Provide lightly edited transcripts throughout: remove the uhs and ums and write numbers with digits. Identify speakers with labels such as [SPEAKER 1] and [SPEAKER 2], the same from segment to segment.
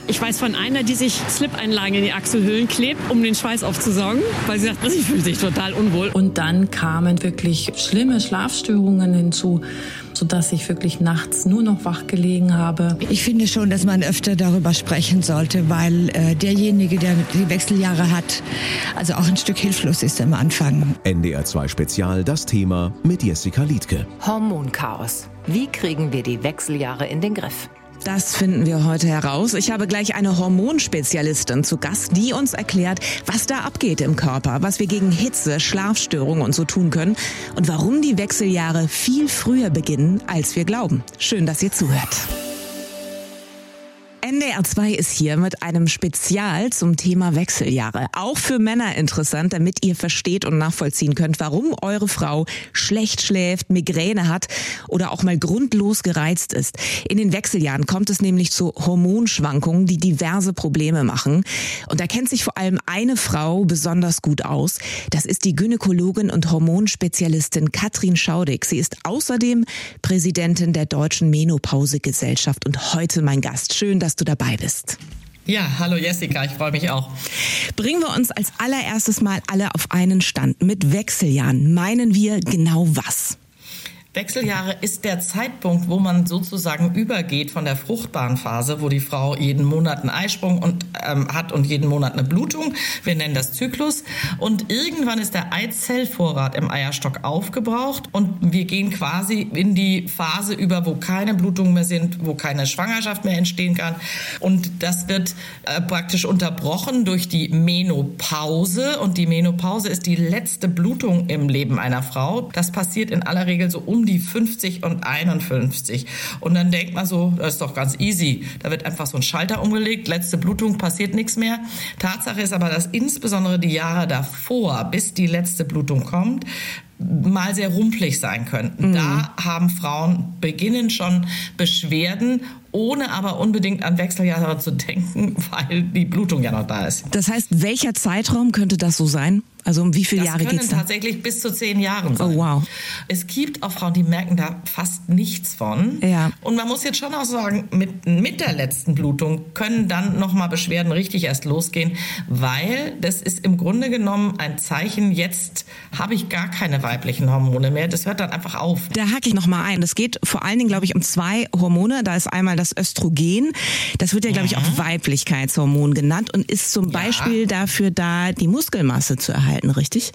[SPEAKER 1] Ich weiß von einer, die sich Slip-Einlagen in die Achselhöhlen klebt, um den Schweiß aufzusaugen, weil sie sagt, sie fühlt sich total unwohl.
[SPEAKER 2] Und dann kamen wirklich schlimme Schlafstörungen hinzu, sodass ich wirklich nachts nur noch wach gelegen habe.
[SPEAKER 3] Ich finde schon, dass man öfter darüber sprechen sollte, weil derjenige, der die Wechseljahre hat, also auch ein Stück hilflos ist am Anfang.
[SPEAKER 4] NDR 2 Spezial, das Thema mit Jessica Liedtke.
[SPEAKER 5] Hormonchaos. Wie kriegen wir die Wechseljahre in den Griff?
[SPEAKER 6] Das finden wir heute heraus. Ich habe gleich eine Hormonspezialistin zu Gast, die uns erklärt, was da abgeht im Körper, was wir gegen Hitze, Schlafstörungen und so tun können und warum die Wechseljahre viel früher beginnen, als wir glauben. Schön, dass ihr zuhört. NDR 2 ist hier mit einem Spezial zum Thema Wechseljahre. Auch für Männer interessant, damit ihr versteht und nachvollziehen könnt, warum eure Frau schlecht schläft, Migräne hat oder auch mal grundlos gereizt ist. In den Wechseljahren kommt es nämlich zu Hormonschwankungen, die diverse Probleme machen. Und da kennt sich vor allem eine Frau besonders gut aus. Das ist die Gynäkologin und Hormonspezialistin Katrin Schaudig. Sie ist außerdem Präsidentin der Deutschen Menopausegesellschaft und heute mein Gast. Schön, dass du dabei bist.
[SPEAKER 7] Ja, hallo Jessica, ich freue mich auch.
[SPEAKER 6] Bringen wir uns als allererstes mal alle auf einen Stand. Mit Wechseljahren meinen wir genau was?
[SPEAKER 7] Wechseljahre ist der Zeitpunkt, wo man sozusagen übergeht von der fruchtbaren Phase, wo die Frau jeden Monat einen Eisprung hat und jeden Monat eine Blutung. Wir nennen das Zyklus. Und irgendwann ist der Eizellvorrat im Eierstock aufgebraucht und wir gehen quasi in die Phase über, wo keine Blutungen mehr sind, wo keine Schwangerschaft mehr entstehen kann. Und das wird praktisch unterbrochen durch die Menopause. Und die Menopause ist die letzte Blutung im Leben einer Frau. Das passiert in aller Regel so um die 50 und 51. Und dann denkt man so, das ist doch ganz easy. Da wird einfach so ein Schalter umgelegt, letzte Blutung, passiert nichts mehr. Tatsache ist aber, dass insbesondere die Jahre davor, bis die letzte Blutung kommt, mal sehr rumpelig sein könnten. Da haben Frauen beginnen schon Beschwerden, ohne aber unbedingt an Wechseljahre zu denken, weil die Blutung ja noch da ist.
[SPEAKER 6] Das heißt, welcher Zeitraum könnte das so sein? Also um wie viele Jahre geht's da?
[SPEAKER 7] Das können tatsächlich bis zu 10 Jahren sein.
[SPEAKER 6] Oh, wow.
[SPEAKER 7] Es gibt auch Frauen, die merken da fast nichts von.
[SPEAKER 6] Ja.
[SPEAKER 7] Und man muss jetzt schon auch sagen, mit der letzten Blutung können dann nochmal Beschwerden richtig erst losgehen, weil das ist im Grunde genommen ein Zeichen, jetzt habe ich gar keine weiblichen Hormone mehr. Das hört dann einfach auf.
[SPEAKER 6] Da hake ich nochmal ein. Das geht vor allen Dingen, glaube ich, um 2 Hormone. Da ist einmal das Östrogen. Das wird ja, glaube ich, auch Weiblichkeitshormon genannt und ist zum Beispiel dafür da, die Muskelmasse zu erhalten. Richtig?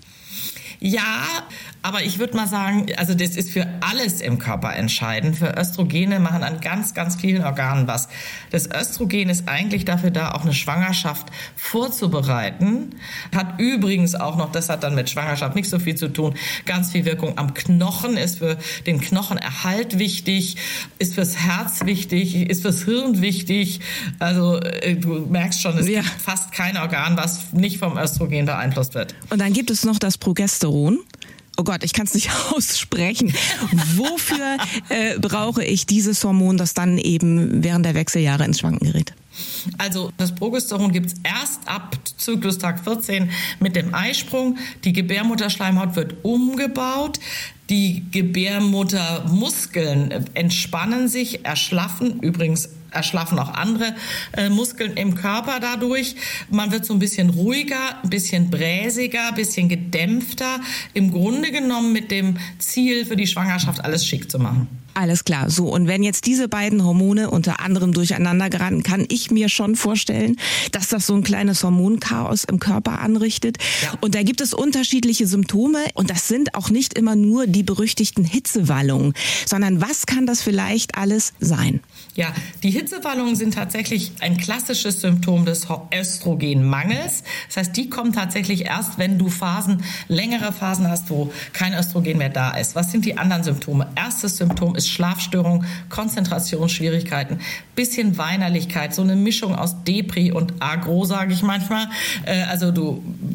[SPEAKER 7] Ja, aber ich würde mal sagen, also das ist für alles im Körper entscheidend. Für Östrogene machen an ganz, ganz vielen Organen was. Das Östrogen ist eigentlich dafür da, auch eine Schwangerschaft vorzubereiten. Hat übrigens auch noch, das hat dann mit Schwangerschaft nicht so viel zu tun, ganz viel Wirkung am Knochen, ist für den Knochenerhalt wichtig, ist fürs Herz wichtig, ist fürs Hirn wichtig. Also du merkst schon, es gibt fast kein Organ, was nicht vom Östrogen beeinflusst wird.
[SPEAKER 6] Und dann gibt es noch das Progesteron. Oh Gott, ich kann es nicht aussprechen. Wofür brauche ich dieses Hormon, das dann eben während der Wechseljahre ins Schwanken gerät?
[SPEAKER 7] Also das Progesteron gibt es erst ab Zyklustag 14 mit dem Eisprung. Die Gebärmutterschleimhaut wird umgebaut. Die Gebärmuttermuskeln entspannen sich, erschlaffen. Übrigens erschlaffen auch andere Muskeln im Körper dadurch. Man wird so ein bisschen ruhiger, ein bisschen bräsiger, ein bisschen gedämpfter. Im Grunde genommen mit dem Ziel, für die Schwangerschaft alles schick zu machen.
[SPEAKER 6] Alles klar. So, und wenn jetzt diese beiden Hormone unter anderem durcheinander geraten, kann ich mir schon vorstellen, dass das so ein kleines Hormonchaos im Körper anrichtet. Ja. Und da gibt es unterschiedliche Symptome. Und das sind auch nicht immer nur die berüchtigten Hitzewallungen, sondern was kann das vielleicht alles sein?
[SPEAKER 7] Ja, die Hitzewallungen sind tatsächlich ein klassisches Symptom des Östrogenmangels. Das heißt, die kommen tatsächlich erst, wenn du längere Phasen hast, wo kein Östrogen mehr da ist. Was sind die anderen Symptome? Erstes Symptom ist Schlafstörung, Konzentrationsschwierigkeiten, bisschen Weinerlichkeit, so eine Mischung aus Depri und Agro, sage ich manchmal. Also du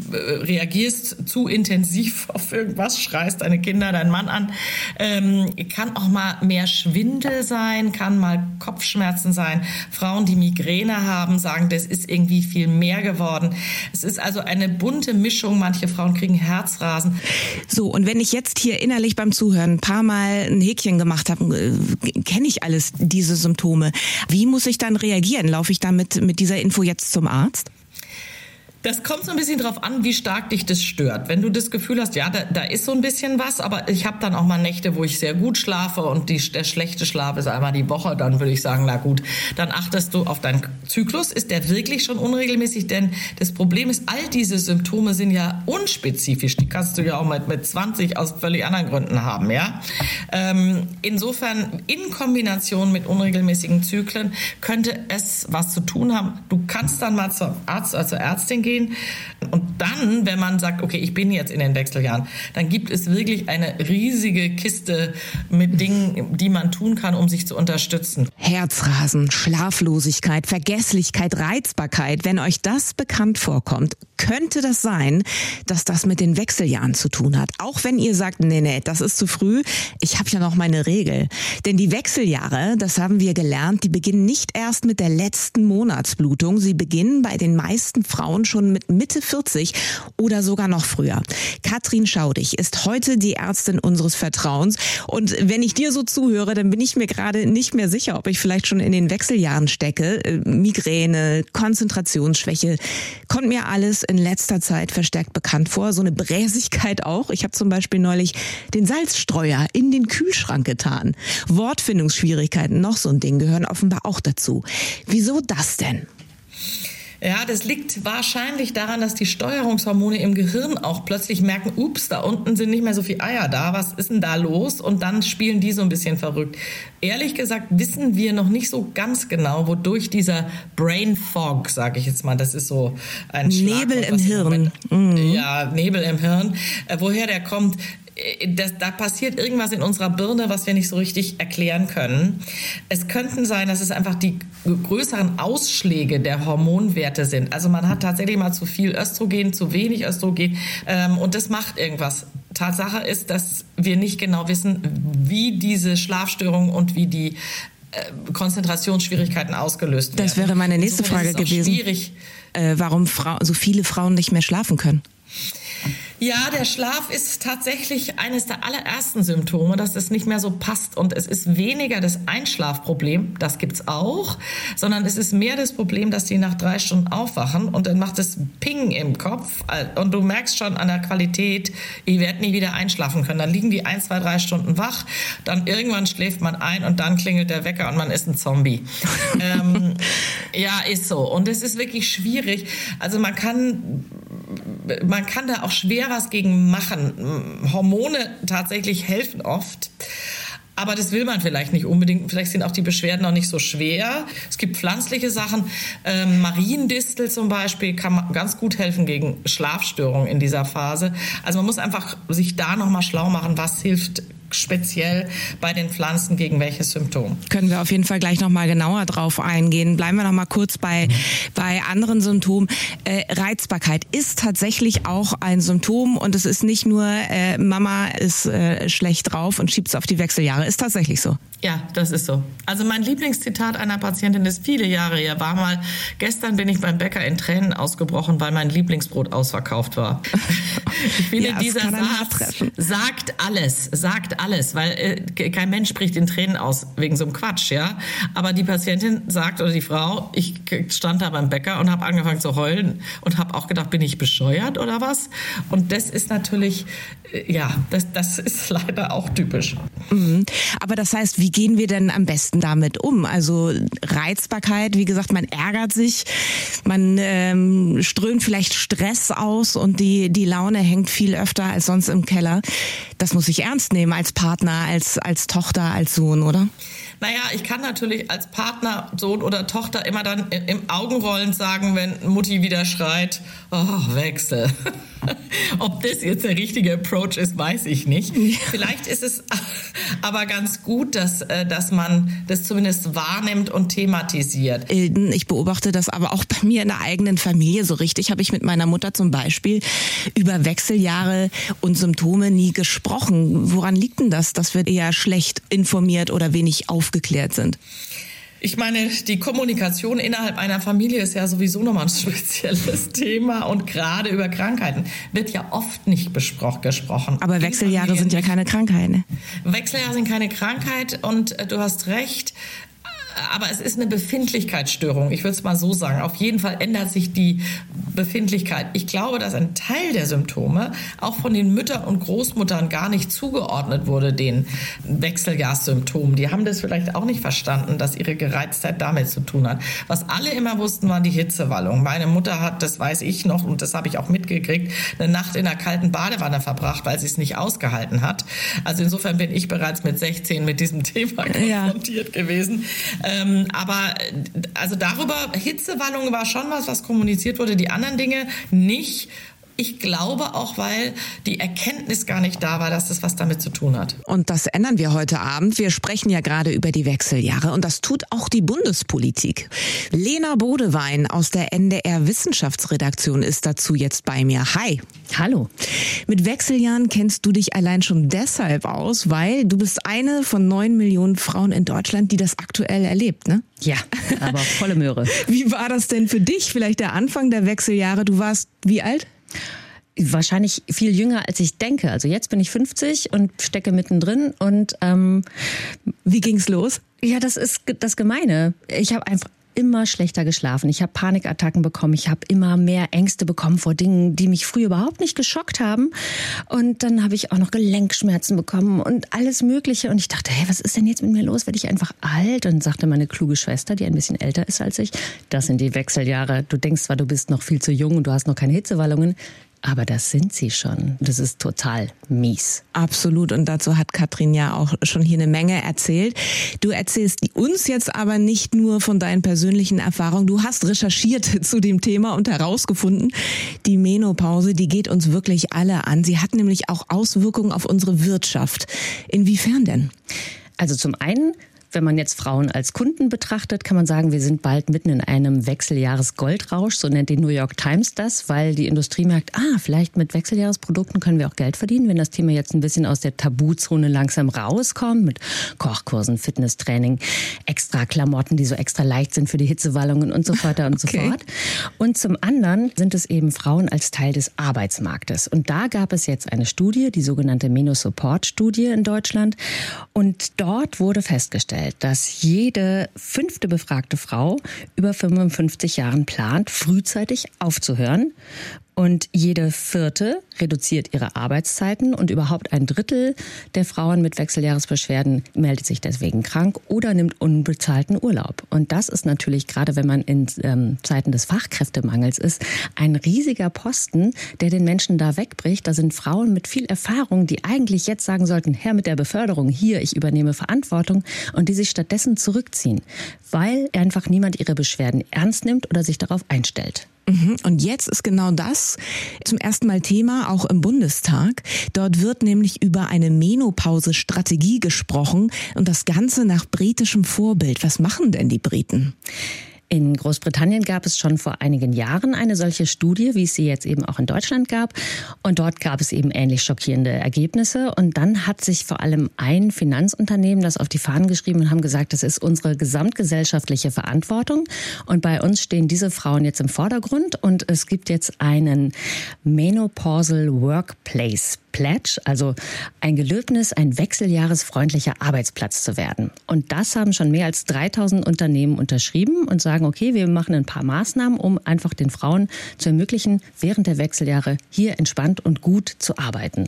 [SPEAKER 7] reagierst zu intensiv auf irgendwas, schreist deine Kinder, deinen Mann an. Kann auch mal mehr Schwindel sein, kann mal Kopfschmerzen sein. Frauen, die Migräne haben, sagen, das ist irgendwie viel mehr geworden. Es ist also eine bunte Mischung. Manche Frauen kriegen Herzrasen.
[SPEAKER 6] So, und wenn ich jetzt hier innerlich beim Zuhören ein paar Mal ein Häkchen gemacht habe, kenne ich alles diese Symptome. Wie muss ich dann reagieren? Laufe ich dann mit dieser Info jetzt zum Arzt?
[SPEAKER 7] Das kommt so ein bisschen drauf an, wie stark dich das stört. Wenn du das Gefühl hast, ja, da ist so ein bisschen was, aber ich habe dann auch mal Nächte, wo ich sehr gut schlafe und der schlechte Schlaf ist einmal die Woche, dann würde ich sagen, na gut, dann achtest du auf deinen Zyklus. Ist der wirklich schon unregelmäßig? Denn das Problem ist, all diese Symptome sind ja unspezifisch. Die kannst du ja auch mit 20 aus völlig anderen Gründen haben, ja. Insofern, in Kombination mit unregelmäßigen Zyklen könnte es was zu tun haben. Du kannst dann mal zum Arzt, also Ärztin gehen. Und dann, wenn man sagt, okay, ich bin jetzt in den Wechseljahren, dann gibt es wirklich eine riesige Kiste mit Dingen, die man tun kann, um sich zu unterstützen.
[SPEAKER 6] Herzrasen, Schlaflosigkeit, Vergesslichkeit, Reizbarkeit. Wenn euch das bekannt vorkommt, könnte das sein, dass das mit den Wechseljahren zu tun hat. Auch wenn ihr sagt, nee, das ist zu früh, ich habe ja noch meine Regel. Denn die Wechseljahre, das haben wir gelernt, die beginnen nicht erst mit der letzten Monatsblutung. Sie beginnen bei den meisten Frauen schon mit Mitte 40 oder sogar noch früher. Katrin Schaudig ist heute die Ärztin unseres Vertrauens. Und wenn ich dir so zuhöre, dann bin ich mir gerade nicht mehr sicher, ob ich vielleicht schon in den Wechseljahren stecke. Migräne, Konzentrationsschwäche, kommt mir alles in letzter Zeit verstärkt bekannt vor. So eine Bräsigkeit auch. Ich habe zum Beispiel neulich den Salzstreuer in den Kühlschrank getan. Wortfindungsschwierigkeiten, noch so ein Ding, gehören offenbar auch dazu. Wieso das denn?
[SPEAKER 7] Ja, das liegt wahrscheinlich daran, dass die Steuerungshormone im Gehirn auch plötzlich merken, ups, da unten sind nicht mehr so viel Eier da, was ist denn da los? Und dann spielen die so ein bisschen verrückt. Ehrlich gesagt wissen wir noch nicht so ganz genau, wodurch dieser Brain Fog, sage ich jetzt mal, das ist so ein
[SPEAKER 6] Nebel im Hirn.
[SPEAKER 7] Ja, Nebel im Hirn, woher der kommt. Da passiert irgendwas in unserer Birne, was wir nicht so richtig erklären können. Es könnten sein, dass es einfach die größeren Ausschläge der Hormonwerte sind. Also man hat tatsächlich mal zu viel Östrogen, zu wenig Östrogen und das macht irgendwas. Tatsache ist, dass wir nicht genau wissen, wie diese Schlafstörungen und wie die Konzentrationsschwierigkeiten ausgelöst werden.
[SPEAKER 6] Das wäre meine nächste Frage gewesen.
[SPEAKER 7] Schwierig.
[SPEAKER 6] Warum so viele Frauen nicht mehr schlafen können?
[SPEAKER 7] Ja, der Schlaf ist tatsächlich eines der allerersten Symptome, dass es nicht mehr so passt. Und es ist weniger das Einschlafproblem, das gibt's auch, sondern es ist mehr das Problem, dass die nach 3 Stunden aufwachen und dann macht es Ping im Kopf und du merkst schon an der Qualität, ich werde nie wieder einschlafen können. Dann liegen die 1, 2, 3 Stunden wach, dann irgendwann schläft man ein und dann klingelt der Wecker und man ist ein Zombie. Ja, ist so. Und es ist wirklich schwierig. Also man kann da auch schwer was gegen machen. Hormone tatsächlich helfen oft. Aber das will man vielleicht nicht unbedingt. Vielleicht sind auch die Beschwerden noch nicht so schwer. Es gibt pflanzliche Sachen. Mariendistel zum Beispiel kann ganz gut helfen gegen Schlafstörungen in dieser Phase. Also man muss einfach sich da nochmal schlau machen, was hilft speziell bei den Pflanzen gegen welches Symptom.
[SPEAKER 6] Können wir auf jeden Fall gleich nochmal genauer drauf eingehen. Bleiben wir nochmal kurz bei anderen Symptomen. Reizbarkeit ist tatsächlich auch ein Symptom und es ist nicht nur Mama ist schlecht drauf und schiebt es auf die Wechseljahre. Ist tatsächlich so.
[SPEAKER 7] Ja, das ist so. Also mein Lieblingszitat einer Patientin ist viele Jahre her, war mal, gestern bin ich beim Bäcker in Tränen ausgebrochen, weil mein Lieblingsbrot ausverkauft war. Ich finde, ja, dieser Satz sagt alles, weil kein Mensch spricht in Tränen aus wegen so einem Quatsch, ja. Aber die Patientin sagt, oder die Frau, ich stand da beim Bäcker und habe angefangen zu heulen und habe auch gedacht, bin ich bescheuert oder was? Und das ist natürlich, ja, das ist leider auch typisch.
[SPEAKER 6] Mhm. Aber das heißt, wie gehen wir denn am besten damit um? Also Reizbarkeit, wie gesagt, man ärgert sich, man strömt vielleicht Stress aus und die Laune hängt viel öfter als sonst im Keller. Das muss ich ernst nehmen als Partner, als Tochter, als Sohn, oder?
[SPEAKER 7] Naja, ich kann natürlich als Partner, Sohn oder Tochter immer dann im Augenrollen sagen, wenn Mutti wieder schreit, oh, Wechsel. Ob das jetzt der richtige Approach ist, weiß ich nicht. Vielleicht ist es aber ganz gut, dass man das zumindest wahrnimmt und thematisiert.
[SPEAKER 6] Ich beobachte das aber auch bei mir in der eigenen Familie. So richtig habe ich mit meiner Mutter zum Beispiel über Wechseljahre und Symptome nie gesprochen. Woran liegt denn das, dass wir eher schlecht informiert oder wenig aufgeklärt sind?
[SPEAKER 7] Ich meine, die Kommunikation innerhalb einer Familie ist ja sowieso nochmal ein spezielles Thema und gerade über Krankheiten wird ja oft nicht gesprochen.
[SPEAKER 6] Aber Wechseljahre sind ja keine Krankheit, ne?
[SPEAKER 7] Wechseljahre sind keine Krankheit und du hast recht. Aber es ist eine Befindlichkeitsstörung, ich würde es mal so sagen. Auf jeden Fall ändert sich die Befindlichkeit. Ich glaube, dass ein Teil der Symptome auch von den Müttern und Großmuttern gar nicht zugeordnet wurde, den Wechseljahrssymptomen. Die haben das vielleicht auch nicht verstanden, dass ihre Gereiztheit damit zu tun hat. Was alle immer wussten, war die Hitzewallung. Meine Mutter hat, das weiß ich noch und das habe ich auch mitgekriegt, eine Nacht in einer kalten Badewanne verbracht, weil sie es nicht ausgehalten hat. Also insofern bin ich bereits mit 16 mit diesem Thema konfrontiert gewesen. Aber also darüber, Hitzewallung war schon was kommuniziert wurde, die anderen Dinge nicht. Ich glaube auch, weil die Erkenntnis gar nicht da war, dass das was damit zu tun hat.
[SPEAKER 6] Und das ändern wir heute Abend. Wir sprechen ja gerade über die Wechseljahre und das tut auch die Bundespolitik. Lena Bodewein aus der NDR Wissenschaftsredaktion ist dazu jetzt bei mir. Hi.
[SPEAKER 8] Hallo.
[SPEAKER 6] Mit Wechseljahren kennst du dich allein schon deshalb aus, weil du bist eine von 9 Millionen Frauen in Deutschland, die das aktuell erlebt, ne?
[SPEAKER 8] Ja, aber volle Möhre.
[SPEAKER 6] Wie war das denn für dich? Vielleicht der Anfang der Wechseljahre. Du warst wie alt?
[SPEAKER 8] Wahrscheinlich viel jünger, als ich denke. Also jetzt bin ich 50 und stecke mittendrin. Und
[SPEAKER 6] wie ging's los?
[SPEAKER 8] Ja, das ist das Gemeine. Ich habe einfach immer schlechter geschlafen. Ich habe Panikattacken bekommen. Ich habe immer mehr Ängste bekommen vor Dingen, die mich früher überhaupt nicht geschockt haben. Und dann habe ich auch noch Gelenkschmerzen bekommen und alles Mögliche. Und ich dachte, hey, was ist denn jetzt mit mir los? Werde ich einfach alt? Und dann sagte meine kluge Schwester, die ein bisschen älter ist als ich, das sind die Wechseljahre. Du denkst zwar, du bist noch viel zu jung und du hast noch keine Hitzewallungen, aber das sind sie schon. Das ist total mies.
[SPEAKER 6] Absolut. Und dazu hat Katrin ja auch schon hier eine Menge erzählt. Du erzählst uns jetzt aber nicht nur von deinen persönlichen Erfahrungen. Du hast recherchiert zu dem Thema und herausgefunden, die Menopause, die geht uns wirklich alle an. Sie hat nämlich auch Auswirkungen auf unsere Wirtschaft. Inwiefern denn?
[SPEAKER 8] Also zum einen, wenn man jetzt Frauen als Kunden betrachtet, kann man sagen, wir sind bald mitten in einem Wechseljahres-Goldrausch, so nennt die New York Times das, weil die Industrie merkt, vielleicht mit Wechseljahresprodukten können wir auch Geld verdienen, wenn das Thema jetzt ein bisschen aus der Tabuzone langsam rauskommt, mit Kochkursen, Fitnesstraining, extra Klamotten, die so extra leicht sind für die Hitzewallungen und so weiter und so fort. Und zum anderen sind es eben Frauen als Teil des Arbeitsmarktes. Und da gab es jetzt eine Studie, die sogenannte Menosupport-Studie in Deutschland. Und dort wurde festgestellt, dass jede 5. befragte Frau über 55 Jahren plant, frühzeitig aufzuhören. Und jede 4. reduziert ihre Arbeitszeiten und überhaupt 1/3 der Frauen mit Wechseljahresbeschwerden meldet sich deswegen krank oder nimmt unbezahlten Urlaub. Und das ist natürlich, gerade wenn man in Zeiten des Fachkräftemangels ist, ein riesiger Posten, der den Menschen da wegbricht. Da sind Frauen mit viel Erfahrung, die eigentlich jetzt sagen sollten, her mit der Beförderung, hier, ich übernehme Verantwortung, und die sich stattdessen zurückziehen, weil einfach niemand ihre Beschwerden ernst nimmt oder sich darauf einstellt.
[SPEAKER 6] Und jetzt ist genau das zum ersten Mal Thema, auch im Bundestag. Dort wird nämlich über eine Menopause-Strategie gesprochen und das Ganze nach britischem Vorbild. Was machen denn die Briten?
[SPEAKER 8] In Großbritannien gab es schon vor einigen Jahren eine solche Studie, wie es sie jetzt eben auch in Deutschland gab. Und dort gab es eben ähnlich schockierende Ergebnisse. Und dann hat sich vor allem ein Finanzunternehmen das auf die Fahnen geschrieben und haben gesagt, das ist unsere gesamtgesellschaftliche Verantwortung. Und bei uns stehen diese Frauen jetzt im Vordergrund. Und es gibt jetzt einen Menopausal Workplace Pledge, also ein Gelöbnis, ein wechseljahresfreundlicher Arbeitsplatz zu werden. Und das haben schon mehr als 3000 Unternehmen unterschrieben und sagen, okay, wir machen ein paar Maßnahmen, um einfach den Frauen zu ermöglichen, während der Wechseljahre hier entspannt und gut zu arbeiten.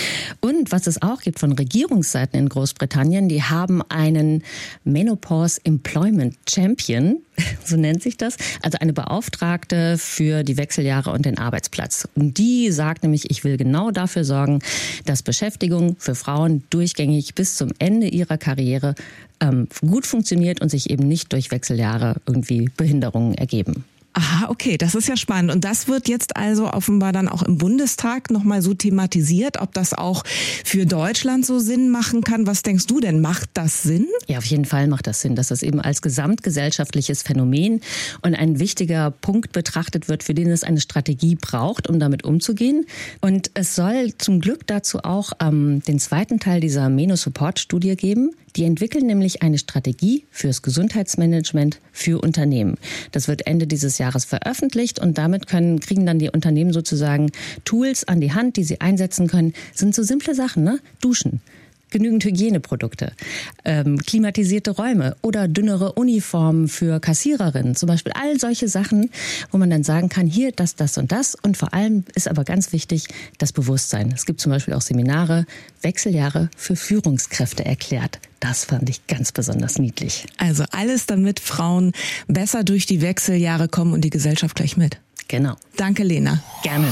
[SPEAKER 8] Und was es auch gibt von Regierungsseiten in Großbritannien, die haben einen Menopause Employment Champion, so nennt sich das, also eine Beauftragte für die Wechseljahre und den Arbeitsplatz. Und die sagt nämlich, ich will genau dafür sorgen, dass Beschäftigung für Frauen durchgängig bis zum Ende ihrer Karriere gut funktioniert und sich eben nicht durch Wechseljahre irgendwie Behinderungen ergeben.
[SPEAKER 6] Ah, okay, das ist ja spannend. Und das wird jetzt also offenbar dann auch im Bundestag nochmal so thematisiert, ob das auch für Deutschland so Sinn machen kann. Was denkst du denn? Macht das Sinn?
[SPEAKER 8] Ja, auf jeden Fall macht das Sinn, dass das eben als gesamtgesellschaftliches Phänomen und ein wichtiger Punkt betrachtet wird, für den es eine Strategie braucht, um damit umzugehen. Und es soll zum Glück dazu auch den zweiten Teil dieser Meno-Support-Studie geben. Die entwickeln nämlich eine Strategie fürs Gesundheitsmanagement für Unternehmen. Das wird Ende dieses Jahres veröffentlicht und damit kriegen dann die Unternehmen sozusagen Tools an die Hand, die sie einsetzen können. Das sind so simple Sachen, ne? Duschen. Genügend Hygieneprodukte, klimatisierte Räume oder dünnere Uniformen für Kassiererinnen. Zum Beispiel all solche Sachen, wo man dann sagen kann, hier das und das. Und vor allem ist aber ganz wichtig das Bewusstsein. Es gibt zum Beispiel auch Seminare, Wechseljahre für Führungskräfte erklärt. Das fand ich ganz besonders niedlich.
[SPEAKER 6] Also alles, damit Frauen besser durch die Wechseljahre kommen und die Gesellschaft gleich mit.
[SPEAKER 8] Genau.
[SPEAKER 6] Danke, Lena.
[SPEAKER 8] Gerne.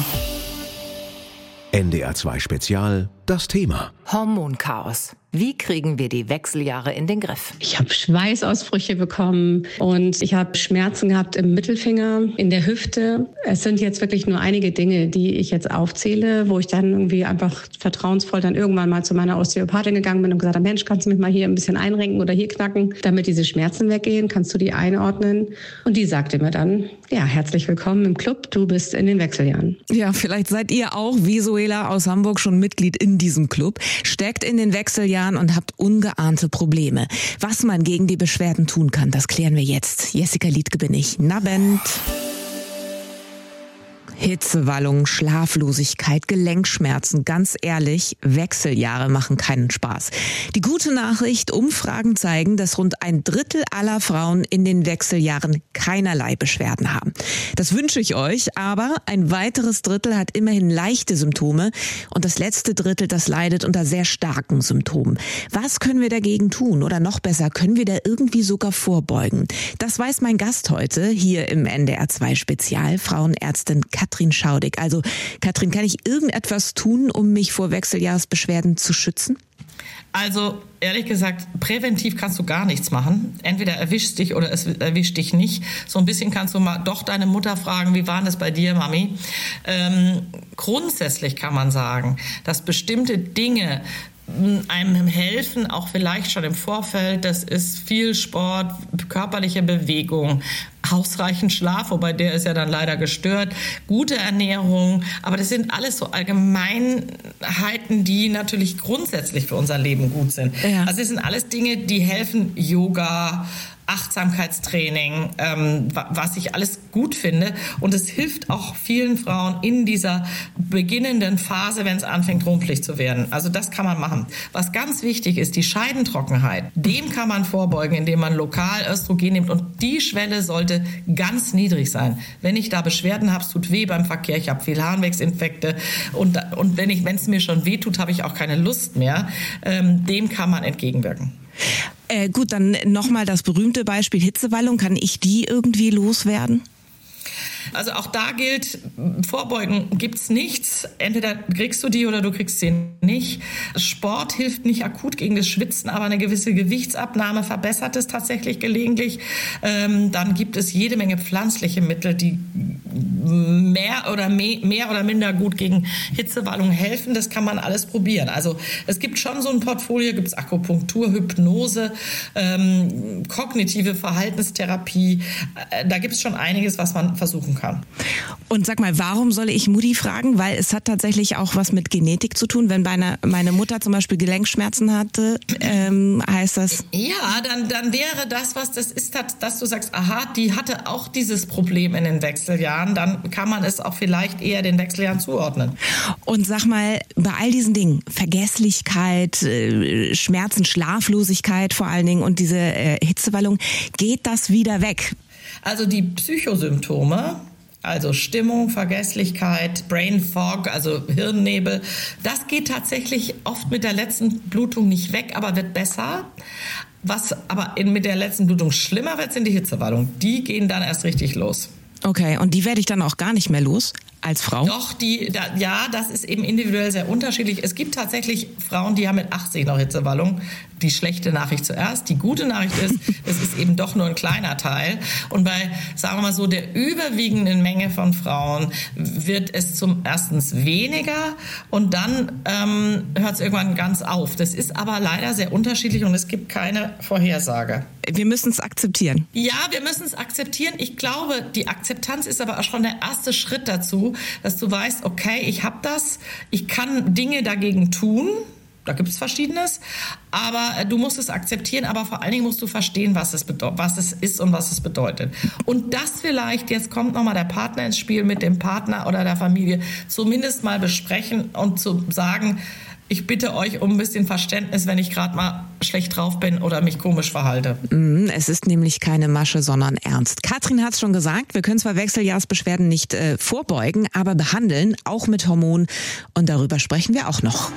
[SPEAKER 4] NDR 2 Spezial, das Thema.
[SPEAKER 5] Hormonchaos. Wie kriegen wir die Wechseljahre in den Griff?
[SPEAKER 9] Ich habe Schweißausbrüche bekommen und ich habe Schmerzen gehabt im Mittelfinger, in der Hüfte. Es sind jetzt wirklich nur einige Dinge, die ich jetzt aufzähle, wo ich dann irgendwie einfach vertrauensvoll dann irgendwann mal zu meiner Osteopathin gegangen bin und gesagt habe, Mensch, kannst du mich mal hier ein bisschen einrenken oder hier knacken, damit diese Schmerzen weggehen? Kannst du die einordnen? Und die sagte mir dann, ja, herzlich willkommen im Club, du bist in den Wechseljahren.
[SPEAKER 6] Ja, vielleicht seid ihr auch, wie Suela aus Hamburg, schon Mitglied in diesem Club, steckt in den Wechseljahren und habt ungeahnte Probleme. Was man gegen die Beschwerden tun kann, das klären wir jetzt. Jessica Liedtke bin ich. Nabend. Hitzewallungen, Schlaflosigkeit, Gelenkschmerzen, ganz ehrlich, Wechseljahre machen keinen Spaß. Die gute Nachricht, Umfragen zeigen, dass rund 1/3 aller Frauen in den Wechseljahren keinerlei Beschwerden haben. Das wünsche ich euch, aber ein weiteres Drittel hat immerhin leichte Symptome und das letzte Drittel, das leidet unter sehr starken Symptomen. Was können wir dagegen tun? Oder noch besser, können wir da irgendwie sogar vorbeugen? Das weiß mein Gast heute hier im NDR 2 Spezial, Frauenärztin Katrin Schaudig. Also Katrin, kann ich irgendetwas tun, um mich vor Wechseljahresbeschwerden zu schützen?
[SPEAKER 7] Also ehrlich gesagt, präventiv kannst du gar nichts machen. Entweder erwischt dich oder es erwischt dich nicht. So ein bisschen kannst du mal doch deine Mutter fragen, wie war das bei dir, Mami? Grundsätzlich kann man sagen, dass bestimmte Dinge einem helfen, auch vielleicht schon im Vorfeld. Das ist viel Sport, körperliche Bewegung, ausreichend Schlaf, wobei der ist ja dann leider gestört, gute Ernährung, aber das sind alles so Allgemeinheiten, die natürlich grundsätzlich für unser Leben gut sind. Ja. Also es sind alles Dinge, die helfen, Yoga, Achtsamkeitstraining, was ich alles gut finde. Und es hilft auch vielen Frauen in dieser beginnenden Phase, wenn es anfängt, rumpelig zu werden. Also das kann man machen. Was ganz wichtig ist, die Scheidentrockenheit. Dem kann man vorbeugen, indem man lokal Östrogen nimmt. Und die Schwelle sollte ganz niedrig sein. Wenn ich da Beschwerden habe, es tut weh beim Verkehr, ich habe viel Harnwegsinfekte und wenn es mir schon weh tut, habe ich auch keine Lust mehr. Dem kann man entgegenwirken.
[SPEAKER 6] Gut, dann nochmal das berühmte Beispiel Hitzewallung. Kann ich die irgendwie loswerden?
[SPEAKER 7] Also auch da gilt, vorbeugen gibt's nichts. Entweder kriegst du die oder du kriegst sie nicht. Sport hilft nicht akut gegen das Schwitzen, aber eine gewisse Gewichtsabnahme verbessert es tatsächlich gelegentlich. Dann gibt es jede Menge pflanzliche Mittel, die mehr oder minder gut gegen Hitzewallung helfen. Das kann man alles probieren. Also es gibt schon so ein Portfolio, gibt's Akupunktur, Hypnose, kognitive Verhaltenstherapie. Da gibt's schon einiges, was man versuchen kann.
[SPEAKER 6] Und sag mal, warum soll ich Mutti fragen? Weil es hat tatsächlich auch was mit Genetik zu tun. Wenn meine Mutter zum Beispiel Gelenkschmerzen hatte, heißt das?
[SPEAKER 7] Ja, dann wäre das, was das ist, dass du sagst, aha, die hatte auch dieses Problem in den Wechseljahren. Dann kann man es auch vielleicht eher den Wechseljahren zuordnen.
[SPEAKER 6] Und sag mal, bei all diesen Dingen, Vergesslichkeit, Schmerzen, Schlaflosigkeit vor allen Dingen und diese Hitzewallung, geht das wieder weg?
[SPEAKER 7] Also die Psychosymptome, also Stimmung, Vergesslichkeit, Brain Fog, also Hirnnebel, das geht tatsächlich oft mit der letzten Blutung nicht weg, aber wird besser. Was aber mit der letzten Blutung schlimmer wird, sind die Hitzewallungen. Die gehen dann erst richtig los.
[SPEAKER 6] Okay, und die werde ich dann auch gar nicht mehr los? als Frau?
[SPEAKER 7] Doch, das ist eben individuell sehr unterschiedlich. Es gibt tatsächlich Frauen, die haben mit 80 noch Hitzewallung. Die schlechte Nachricht zuerst. Die gute Nachricht ist, es ist eben doch nur ein kleiner Teil. Und bei, sagen wir mal so, der überwiegenden Menge von Frauen wird es erstens weniger und dann hört es irgendwann ganz auf. Das ist aber leider sehr unterschiedlich und es gibt keine Vorhersage.
[SPEAKER 6] Wir müssen es akzeptieren.
[SPEAKER 7] Ja, wir müssen es akzeptieren. Ich glaube, die Akzeptanz ist aber auch schon der erste Schritt dazu, dass du weißt, okay, ich habe das, ich kann Dinge dagegen tun. Da gibt es Verschiedenes, aber du musst es akzeptieren, aber vor allen Dingen musst du verstehen, was es ist und was es bedeutet. Und das vielleicht, jetzt kommt nochmal der Partner ins Spiel, mit dem Partner oder der Familie zumindest mal besprechen und zu sagen, ich bitte euch um ein bisschen Verständnis, wenn ich gerade mal schlecht drauf bin oder mich komisch verhalte.
[SPEAKER 6] Es ist nämlich keine Masche, sondern ernst. Katrin hat es schon gesagt, wir können zwar Wechseljahrsbeschwerden nicht vorbeugen, aber behandeln, auch mit Hormonen. Und darüber sprechen wir auch noch.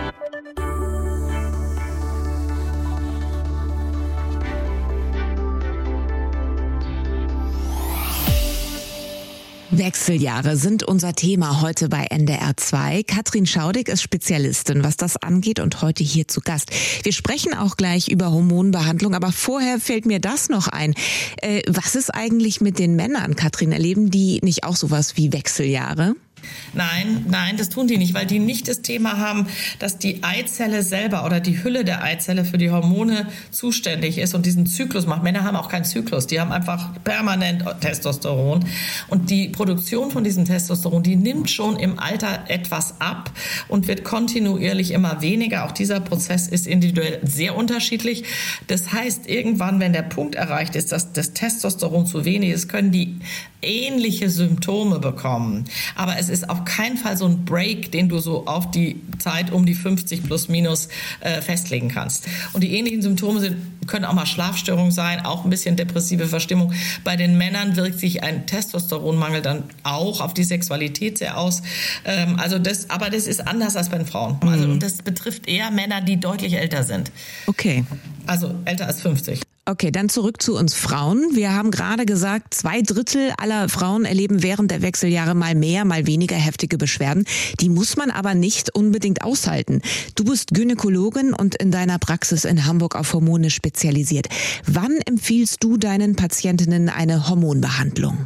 [SPEAKER 6] Wechseljahre sind unser Thema heute bei NDR 2. Katrin Schaudig ist Spezialistin, was das angeht und heute hier zu Gast. Wir sprechen auch gleich über Hormonbehandlung, aber vorher fällt mir das noch ein. Was ist eigentlich mit den Männern, Katrin? Erleben die nicht auch sowas wie Wechseljahre?
[SPEAKER 7] Nein, das tun die nicht, weil die nicht das Thema haben, dass die Eizelle selber oder die Hülle der Eizelle für die Hormone zuständig ist und diesen Zyklus macht. Männer haben auch keinen Zyklus, die haben einfach permanent Testosteron und die Produktion von diesem Testosteron, die nimmt schon im Alter etwas ab und wird kontinuierlich immer weniger. Auch dieser Prozess ist individuell sehr unterschiedlich. Das heißt, irgendwann, wenn der Punkt erreicht ist, dass das Testosteron zu wenig ist, können die ähnliche Symptome bekommen. Aber es ist auf keinen Fall so ein Break, den du so auf die Zeit um die 50 plus minus festlegen kannst. Und die ähnlichen Symptome können auch mal Schlafstörungen sein, auch ein bisschen depressive Verstimmung. Bei den Männern wirkt sich ein Testosteronmangel dann auch auf die Sexualität sehr aus. Aber das ist anders als bei den Frauen. Also das betrifft eher Männer, die deutlich älter sind.
[SPEAKER 6] Okay.
[SPEAKER 7] Also älter als 50.
[SPEAKER 6] Okay, dann zurück zu uns Frauen. Wir haben gerade gesagt, 2/3 aller Frauen erleben während der Wechseljahre mal mehr, mal weniger heftige Beschwerden. Die muss man aber nicht unbedingt aushalten. Du bist Gynäkologin und in deiner Praxis in Hamburg auf Hormone spezialisiert. Wann empfiehlst du deinen Patientinnen eine Hormonbehandlung?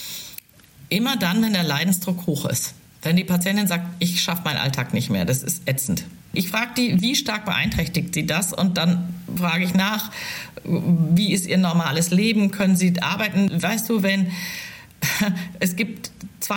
[SPEAKER 7] Immer dann, wenn der Leidensdruck hoch ist. Wenn die Patientin sagt, ich schaffe meinen Alltag nicht mehr, das ist ätzend. Ich frage die, wie stark beeinträchtigt sie das? Und dann frage ich nach, wie ist ihr normales Leben? Können sie arbeiten? Weißt du, wenn es gibt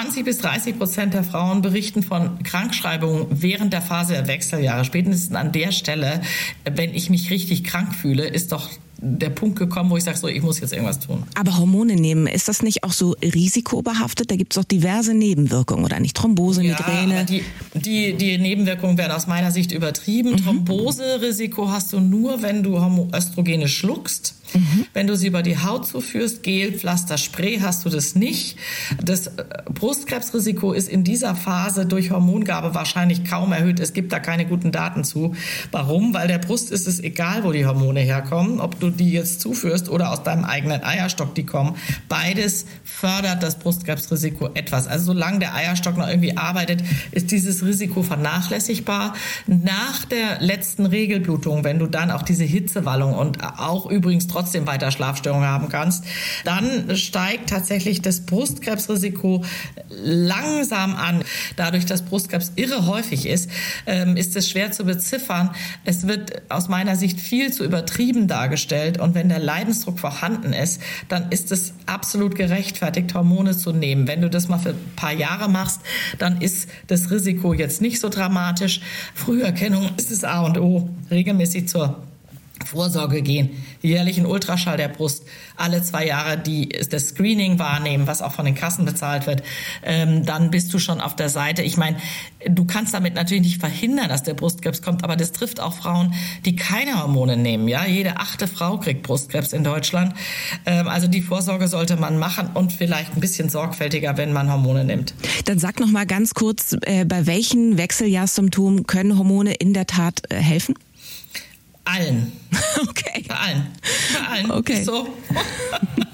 [SPEAKER 7] 20-30% der Frauen berichten von Krankschreibungen während der Phase der Wechseljahre. Spätestens an der Stelle, wenn ich mich richtig krank fühle, ist doch der Punkt gekommen, wo ich sage, so, ich muss jetzt irgendwas tun.
[SPEAKER 6] Aber Hormone nehmen, ist das nicht auch so risikobehaftet? Da gibt es doch diverse Nebenwirkungen, oder nicht? Thrombose, Migräne.
[SPEAKER 7] Ja, die Nebenwirkungen werden aus meiner Sicht übertrieben. Thromboserisiko hast du nur, wenn du Östrogene schluckst. Wenn du sie über die Haut zuführst, Gel, Pflaster, Spray, hast du das nicht. Das Brustkrebsrisiko ist in dieser Phase durch Hormongabe wahrscheinlich kaum erhöht. Es gibt da keine guten Daten zu. Warum? Weil der Brust ist es egal, wo die Hormone herkommen, ob du die jetzt zuführst oder aus deinem eigenen Eierstock die kommen. Beides fördert das Brustkrebsrisiko etwas. Also solange der Eierstock noch irgendwie arbeitet, ist dieses Risiko vernachlässigbar. Nach der letzten Regelblutung, wenn du dann auch diese Hitzewallung und auch übrigens trotzdem weiter Schlafstörungen haben kannst, dann steigt tatsächlich das Brustkrebsrisiko langsam an. Dadurch, dass Brustkrebs irre häufig ist es schwer zu beziffern. Es wird aus meiner Sicht viel zu übertrieben dargestellt und wenn der Leidensdruck vorhanden ist, dann ist es absolut gerechtfertigt, Hormone zu nehmen. Wenn du das mal für ein paar Jahre machst, dann ist das Risiko jetzt nicht so dramatisch. Früherkennung ist das A und O. Regelmäßig zur Vorsorge gehen, jährlichen Ultraschall der Brust, alle 2 Jahre das Screening wahrnehmen, was auch von den Kassen bezahlt wird, dann bist du schon auf der Seite. Ich meine, du kannst damit natürlich nicht verhindern, dass der Brustkrebs kommt, aber das trifft auch Frauen, die keine Hormone nehmen. Ja, jede 8. Frau kriegt Brustkrebs in Deutschland. Also die Vorsorge sollte man machen und vielleicht ein bisschen sorgfältiger, wenn man Hormone nimmt.
[SPEAKER 6] Dann sag noch mal ganz kurz, bei welchen Wechseljahrssymptomen können Hormone in der Tat helfen?
[SPEAKER 7] Allen.
[SPEAKER 6] Okay.
[SPEAKER 7] Bei allen.
[SPEAKER 6] Okay.
[SPEAKER 7] So.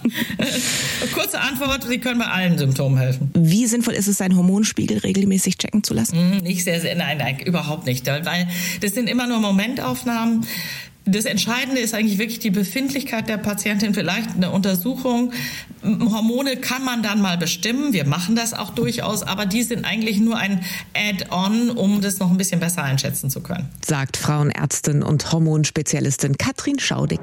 [SPEAKER 7] Kurze Antwort, sie können bei allen Symptomen helfen.
[SPEAKER 6] Wie sinnvoll ist es, seinen Hormonspiegel regelmäßig checken zu lassen?
[SPEAKER 7] Nicht sehr, nein, überhaupt nicht. Weil das sind immer nur Momentaufnahmen. Das Entscheidende ist eigentlich wirklich die Befindlichkeit der Patientin, vielleicht eine Untersuchung. Hormone kann man dann mal bestimmen, wir machen das auch durchaus, aber die sind eigentlich nur ein Add-on, um das noch ein bisschen besser einschätzen zu können.
[SPEAKER 6] Sagt Frauenärztin und Hormonspezialistin Katrin Schaudig.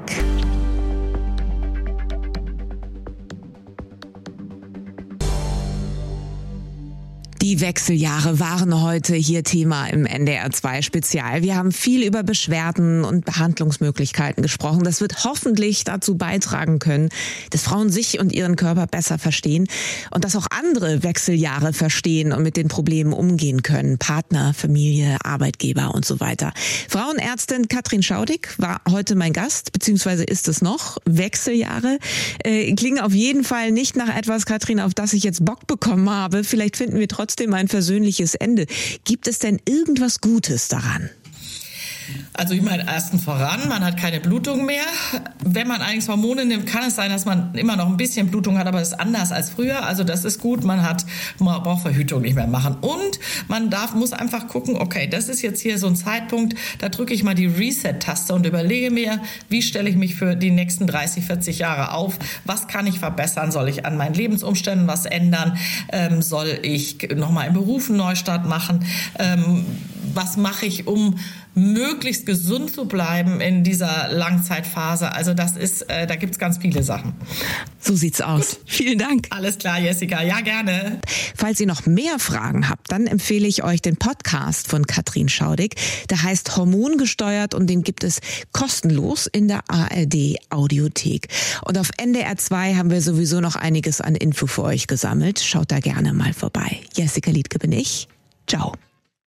[SPEAKER 6] Die Wechseljahre waren heute hier Thema im NDR2 Spezial. Wir haben viel über Beschwerden und Behandlungsmöglichkeiten gesprochen. Das wird hoffentlich dazu beitragen können, dass Frauen sich und ihren Körper besser verstehen und dass auch andere Wechseljahre verstehen und mit den Problemen umgehen können. Partner, Familie, Arbeitgeber und so weiter. Frauenärztin Katrin Schaudig war heute mein Gast, beziehungsweise ist es noch. Wechseljahre klingen auf jeden Fall nicht nach etwas, Katrin, auf das ich jetzt Bock bekommen habe. Vielleicht finden wir trotzdem ein versöhnliches Ende. Gibt es denn irgendwas Gutes daran?
[SPEAKER 7] Also ich meine, erstens voran, man hat keine Blutung mehr. Wenn man eigentlich Hormone nimmt, kann es sein, dass man immer noch ein bisschen Blutung hat, aber das ist anders als früher. Also das ist gut, man braucht Verhütung nicht mehr machen. Und man muss einfach gucken, okay, das ist jetzt hier so ein Zeitpunkt, da drücke ich mal die Reset-Taste und überlege mir, wie stelle ich mich für die nächsten 30, 40 Jahre auf? Was kann ich verbessern? Soll ich an meinen Lebensumständen was ändern? Soll ich nochmal im Beruf einen Neustart machen? Was mache ich, um möglichst gesund zu bleiben in dieser Langzeitphase? Also das ist, da gibt's ganz viele Sachen.
[SPEAKER 6] So sieht's aus. Gut. Vielen Dank.
[SPEAKER 7] Alles klar, Jessica. Ja, gerne.
[SPEAKER 6] Falls ihr noch mehr Fragen habt, dann empfehle ich euch den Podcast von Katrin Schaudig. Der heißt Hormongesteuert und den gibt es kostenlos in der ARD Audiothek. Und auf NDR2 haben wir sowieso noch einiges an Info für euch gesammelt. Schaut da gerne mal vorbei. Jessica Liedtke bin ich. Ciao.